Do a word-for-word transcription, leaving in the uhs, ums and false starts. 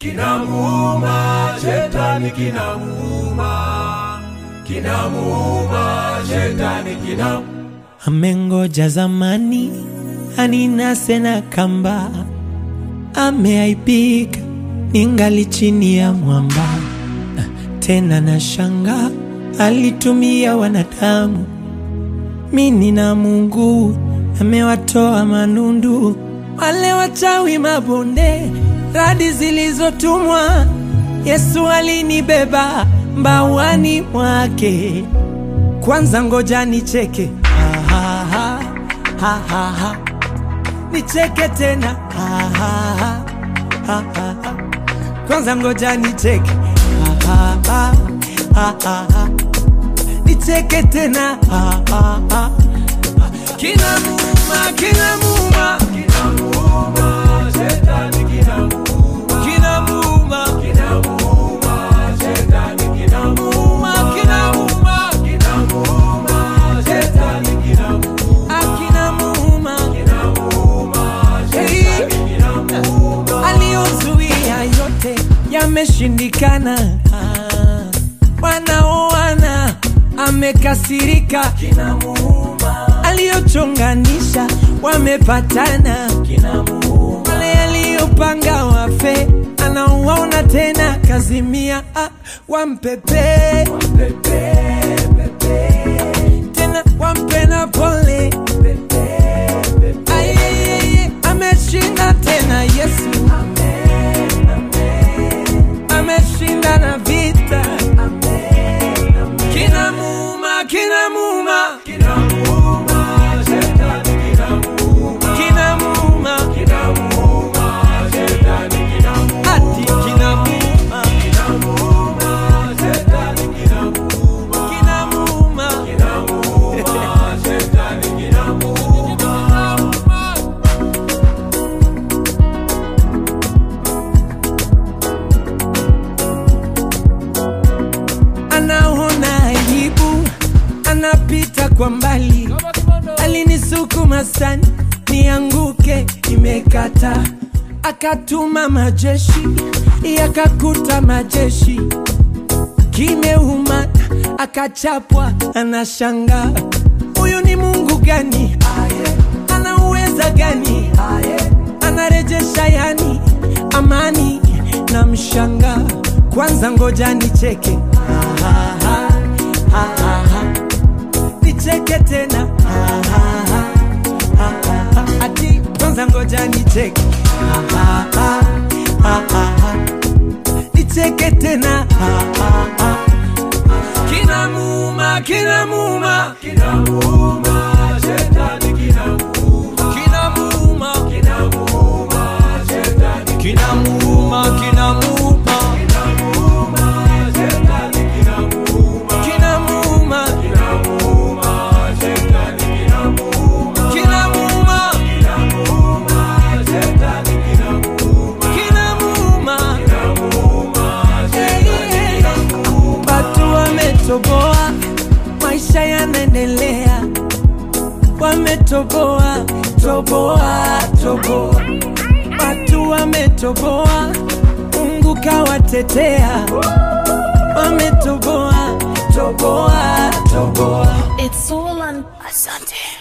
Kinamuuma, shetani kinamuuma, kinamuuma, shetani kinamuuma. Amengoja zamani, aninase na kamba, ameaibika, ningali chini ya mwamba. Tena na shanga, alitumia wanadamu. Mimi na Mungu, amewatoa manundu. Wale wachawi mabonde, radi zilizotumwa. Yesu alinibeba mbawani mwake. Kwanza ngoja nicheke, ha ha ha, ha ha ha. Nicheke tena, ha ha ha, ha ha ha. Kwanza ngoja nicheke, ha ha ha, ha ha. Nicheke tena, ha ha ha. Kinamuuma, kinamuuma, Kinamuuma, shetani kinamuuma, kinamuuma, kinamuuma, shetani kinamuuma, kinamuuma, kinamuuma, shetani kinamuuma, kinamuuma, kinamuuma, shetani kinamuuma. Aliyozuia yote yameshindikana. Wanaoana amekasirika. Kinamuuma, Aliyochonganisha wamepatana. kinamuuma, Wale aliyopanga wafe anawaona tena. Kazimia ah, wampepe pepe, pepe, tena wampe na pole. pepe, pepe. Ayeyeye, ameshinda tena Yesu. Amen, amen, Ameshinda na vita. amen, amen. Kinamuuma, kinamuuma, Kinamuuma, shetani kinamuuma, kinamuuma, kinamuuma, shetani kinamuuma, ati kinamuuma, kinamuuma, shetani kinamuuma, kinamuuma, kinamuuma, shetani kinamuuma. anaona aibu, anapita kwa mbali. Alinisukuma sana nianguke, imekata. Akatuma majeshi, yakakuta majeshi. Kimeuma, akachapwa, anashanga. Huyu ni Mungu gani? Ana uweza gani? Anarejesha yani amani na mshanga. Kwanza ngoja nicheke, ha ha ha, ha ha ha. Nicheke tena, ha ha ha, ha ha ha. Ati kwanza ngoja nicheke, ha ha ha, ha ha ha. Nicheke tena, ha ha ha. Kinamuuma, kinamuuma, Kinamuuma, shetani kinamuuma, kinamuuma, kinamuuma, shetani kinamuuma, kinamuuma, kinamuuma, shetani kinamuuma, kinamuuma, kinamuuma, shetani kinamuuma, kinamuuma, kinamuuma, shetani kinamuuma, kinamuuma. kinamuuma, shetani kinamuuma. Watu wametoboa, maisha yanaendelea. Wametoboa, toboa, toboa. Watu wametoboa, Mungu kawatetea. Wametoboa, toboa, toboa. It's all on Asante.